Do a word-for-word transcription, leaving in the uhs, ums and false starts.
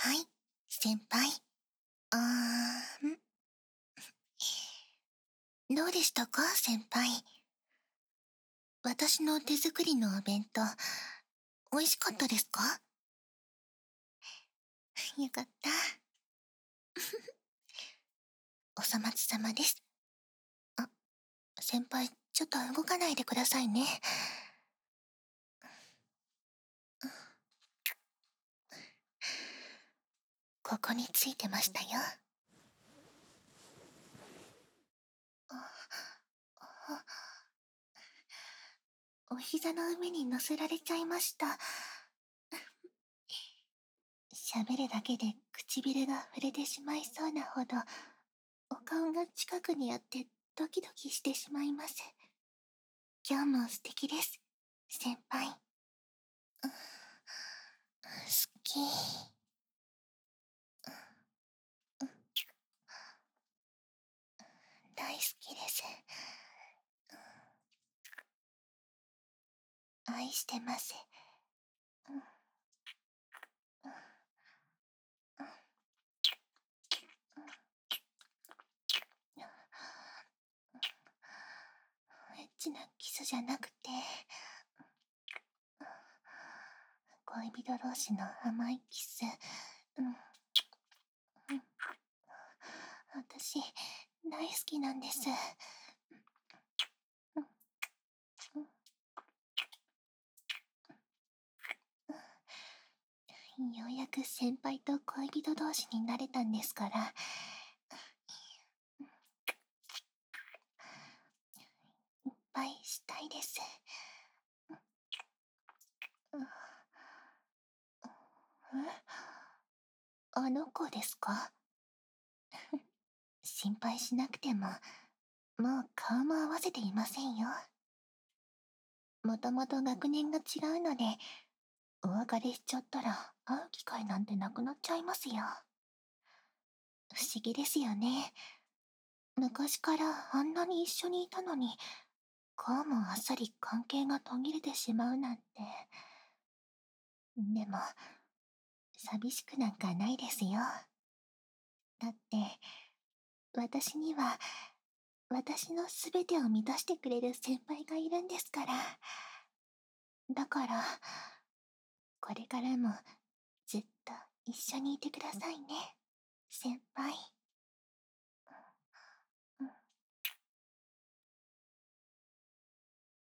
はい、先輩。あーん。どうでしたか、先輩。私の手作りのお弁当、美味しかったですか？よかった。お粗末様です。あ、先輩、ちょっと動かないでくださいね。ここについてましたよ。お膝の上に乗せられちゃいました。喋るだけで唇が触れてしまいそうなほど、お顔が近くにあってドキドキしてしまいます。今日も素敵です、先輩。好き。大好きです。愛してます。エッチなキスじゃなくて、恋人同士の甘いキス。私、大好きなんです。ようやく先輩と恋人同士になれたんですから。いっぱいしたいです。え？あの子ですか？心配しなくても、もう顔も合わせていませんよ。もともと学年が違うので、お別れしちゃったら会う機会なんてなくなっちゃいますよ。不思議ですよね。昔からあんなに一緒にいたのに、こうもあっさり関係が途切れてしまうなんて。でも、寂しくなんかないですよ。だって、私には、私のすべてを満たしてくれる先輩がいるんですから。だから、これからもずっと一緒にいてくださいね、先輩。